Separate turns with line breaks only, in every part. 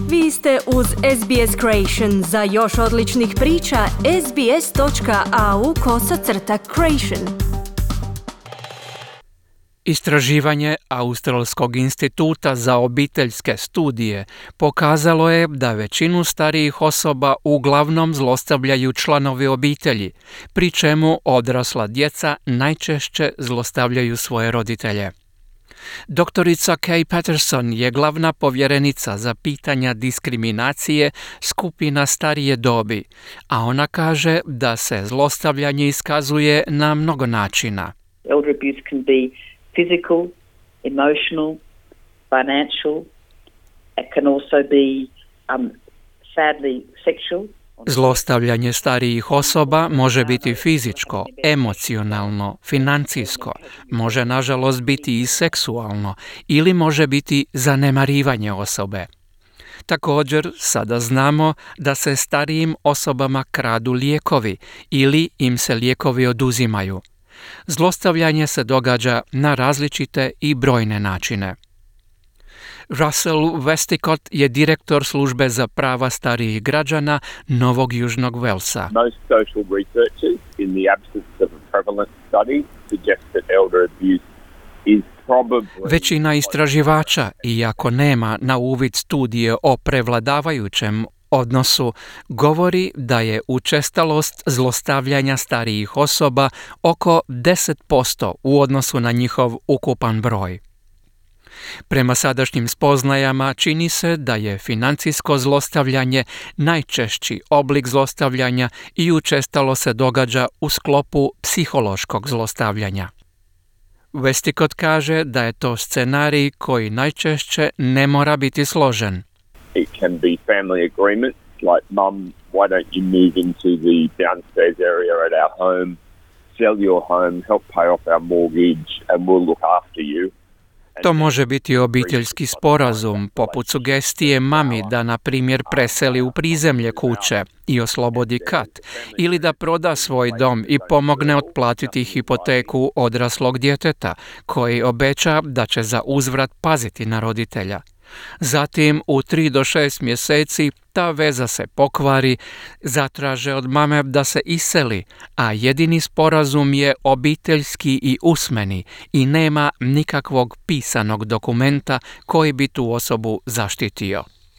Vi ste uz SBS Creation. Za još odličnih priča, sbs.au/creation.
Istraživanje Australskog instituta za obiteljske studije pokazalo je da većinu starijih osoba uglavnom zlostavljaju članovi obitelji, pri čemu odrasla djeca najčešće zlostavljaju svoje roditelje. Doktorica Kay Patterson je glavna povjerenica za pitanja diskriminacije skupina starije dobi, a ona kaže da se zlostavljanje iskazuje na mnogo načina.
Elder abuse can be physical, emotional, financial. It can also be sadly sexual.
Zlostavljanje starijih osoba može biti fizičko, emocionalno, financijsko, može nažalost biti i seksualno ili može biti zanemarivanje osobe. Također, sada znamo da se starijim osobama kradu lijekovi ili im se lijekovi oduzimaju. Zlostavljanje se događa na različite i brojne načine. Russell Westcott je direktor službe za prava starijih građana Novog Južnog Velsa.
Most social researchers, in the absence of a prevalent study, suggest that elder abuse is probably...
Većina istraživača, iako nema na uvid studije o prevladavajućem odnosu, govori da je učestalost zlostavljanja starijih osoba oko 10% u odnosu na njihov ukupan broj. Prema sadašnjim spoznajama čini se da je financijsko zlostavljanje najčešći oblik zlostavljanja i učestalo se događa u sklopu psihološkog zlostavljanja. Westcott kaže da je to scenarij koji najčešće ne mora biti složen.
It can be family agreements like, Mum, why don't you move into the downstairs area at our home, sell your home, help pay off our mortgage and we'll look after you.
To može biti obiteljski sporazum, poput sugestije mami da, na primjer, preseli u prizemlje kuće i oslobodi kat, ili da proda svoj dom i pomogne otplatiti hipoteku odraslog djeteta, koji obeća da će za uzvrat paziti na roditelja. Zatim, u 3 do 6 mjeseci ta veza se pokvari, zatraže od mame da se iseli, a jedini sporazum je obiteljski i usmeni i nema nikakvog pisanog dokumenta koji bi tu osobu zaštitio.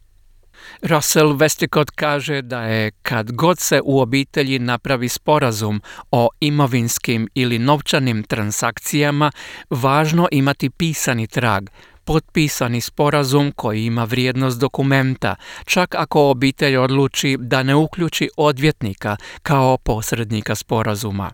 Russell Westcott kaže da je kad god se u obitelji napravi sporazum o imovinskim ili novčanim transakcijama, važno imati pisani trag, potpisani sporazum koji ima vrijednost dokumenta, čak ako obitelj odluči da ne uključi odvjetnika kao posrednika sporazuma.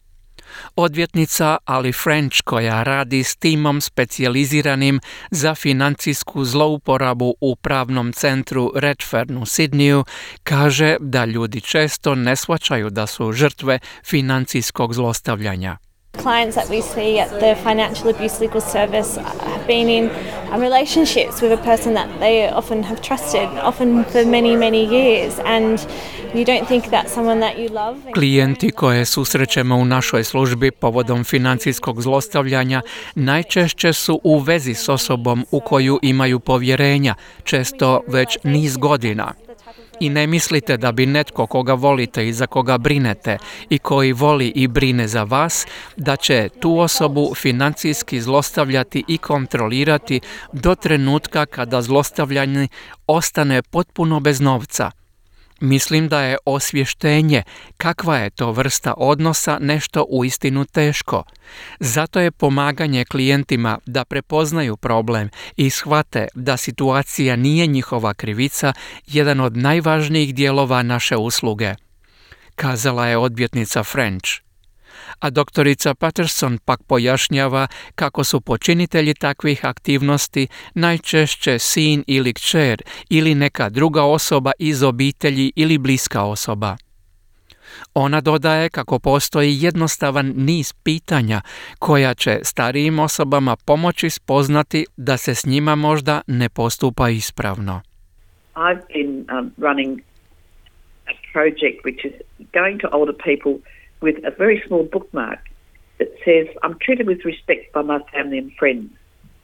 Odvjetnica Ali French, koja radi s timom specijaliziranim za financijsku zlouporabu u pravnom centru Redfern u Sidneyu, kaže da ljudi često ne shvaćaju da su žrtve financijskog zlostavljanja.
Clients that we see at the Financial Abuse Legal Service have been in relationships with a person that they often have trusted, often for many, many years, and you don't think that's someone that you love.
Klijenti koje susrećemo u našoj službi povodom financijskog zlostavljanja najčešće su u vezi s osobom u koju imaju povjerenja, često već niz godina. I ne mislite da bi netko koga volite i za koga brinete i koji voli i brine za vas, da će tu osobu financijski zlostavljati i kontrolirati do trenutka kada zlostavljanje ostane potpuno bez novca. Mislim da je osvještenje kakva je to vrsta odnosa nešto uistinu teško. Zato je pomaganje klijentima da prepoznaju problem i shvate da situacija nije njihova krivica jedan od najvažnijih dijelova naše usluge, kazala je odvjetnica French. A doktorica Patterson pak pojašnjava kako su počinitelji takvih aktivnosti najčešće sin ili kćer ili neka druga osoba iz obitelji ili bliska osoba. Ona dodaje kako postoji jednostavan niz pitanja koja će starijim osobama pomoći spoznati da se s njima možda ne postupa ispravno.
I've been running a project which is going to older people with a very small bookmark that says, I'm treated with respect by my family and friends.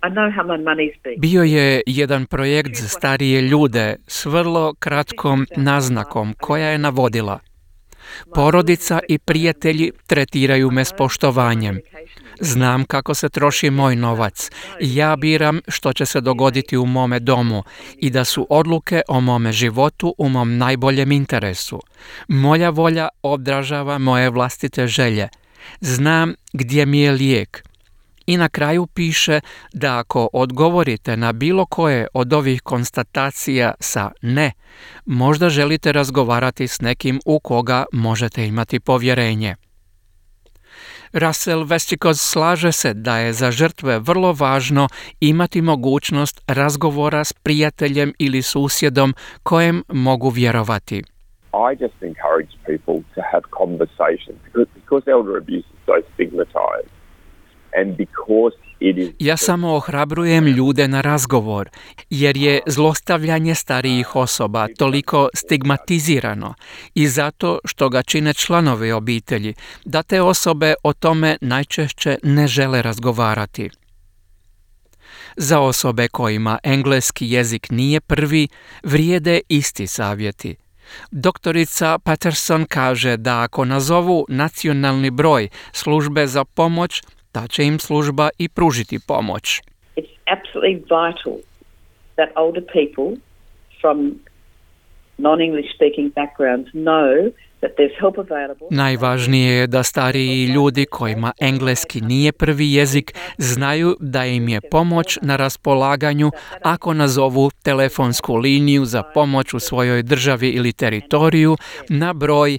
I know how my money's been.
Bio je jedan projekt za starije ljude s vrlo kratkom naznakom koja je navodila: porodica i prijatelji tretiraju me s poštovanjem. Znam kako se troši moj novac. Ja biram što će se dogoditi u mome domu i da su odluke o mome životu u mom najboljem interesu. Moja volja odražava moje vlastite želje. Znam gdje mi je lijek. I na kraju piše da ako odgovorite na bilo koje od ovih konstatacija sa ne, možda želite razgovarati s nekim u koga možete imati povjerenje. Russell Westcott slaže se da je za žrtve vrlo važno imati mogućnost razgovora s prijateljem ili susjedom kojem mogu vjerovati.
I just encourage people to have conversations because elder abuse is so stigmatized. And because it is...
Ja samo ohrabrujem ljude na razgovor, jer je zlostavljanje starijih osoba toliko stigmatizirano i zato što ga čine članovi obitelji, da te osobe o tome najčešće ne žele razgovarati. Za osobe kojima engleski jezik nije prvi, vrijede isti savjeti. Doktorica Patterson kaže da ako nazovu nacionalni broj službe za pomoć, ta će im služba i pružiti pomoć.
It's absolutely vital that older people from non-English speaking backgrounds know that there's help available.
Najvažnije je da stariji ljudi kojima engleski nije prvi jezik znaju da im je pomoć na raspolaganju ako nazovu telefonsku liniju za pomoć u svojoj državi ili teritoriju na broj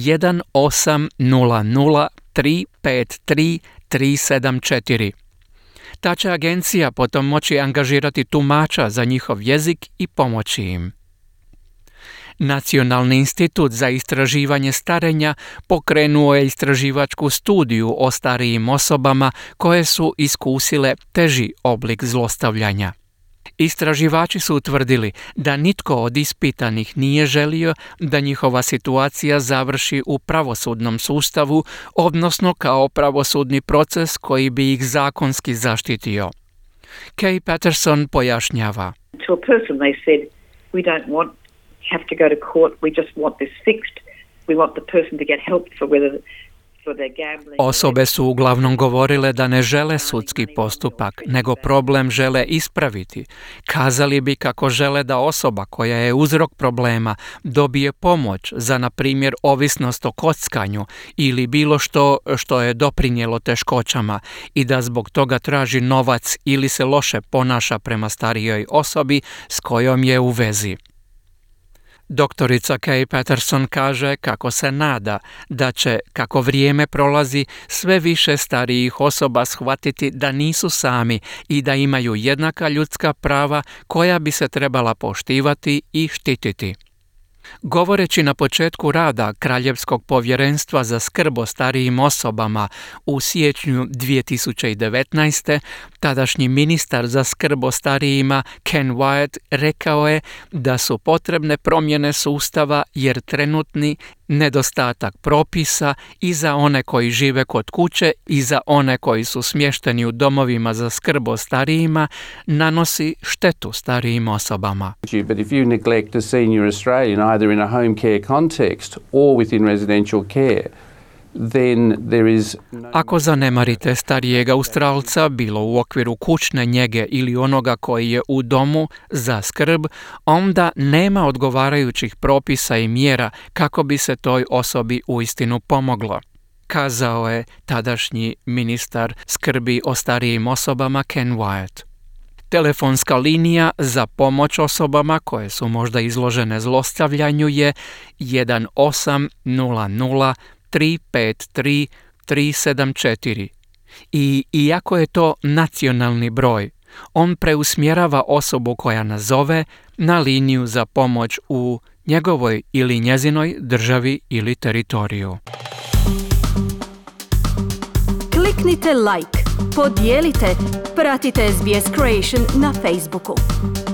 1800 353 374. Ta će agencija potom moći angažirati tumača za njihov jezik i pomoći im. Nacionalni institut za istraživanje starenja pokrenuo je istraživačku studiju o starijim osobama koje su iskusile teži oblik zlostavljanja. Istraživači su utvrdili da nitko od ispitanih nije želio da njihova situacija završi u pravosudnom sustavu, odnosno kao pravosudni proces koji bi ih zakonski zaštitio. Kay Patterson pojašnjava.
To a person they said, we don't have to go to court, we just want this fixed. We want the person to get help for their gambling.
Osobe su uglavnom govorile da ne žele sudski postupak, nego problem žele ispraviti. Kazali bi kako žele da osoba koja je uzrok problema dobije pomoć za, na primjer, ovisnost o kockanju ili bilo što je doprinijelo teškoćama i da zbog toga traži novac ili se loše ponaša prema starijoj osobi s kojom je u vezi. Doktorica Kay Patterson kaže kako se nada da će, kako vrijeme prolazi, sve više starijih osoba shvatiti da nisu sami i da imaju jednaka ljudska prava koja bi se trebala poštivati i štititi. Govoreći na početku rada Kraljevskog povjerenstva za skrb o starijim osobama u siječnju 2019. tadašnji ministar za skrb o starijima Ken Wyatt rekao je da su potrebne promjene sustava jer trenutni nedostatak propisa i za one koji žive kod kuće i za one koji su smješteni u domovima za skrb o starijima nanosi štetu starijim osobama.
But if you neglect a senior Australian either in a home care context or within residential care, then there is
Ako zanemarite starijeg Australca, bilo u okviru kućne njege ili onoga koji je u domu za skrb, onda nema odgovarajućih propisa i mjera kako bi se toj osobi uistinu pomoglo, kazao je tadašnji ministar skrbi o starijim osobama Ken Wyatt. Telefonska linija za pomoć osobama koje su možda izložene zlostavljanju je 1800 353 374. I iako je to nacionalni broj, on preusmjerava osobu koja nazove na liniju za pomoć u njegovoj ili njezinoj državi ili teritoriju.
Kliknite like, podijelite, pratite SBS Creation na Facebooku.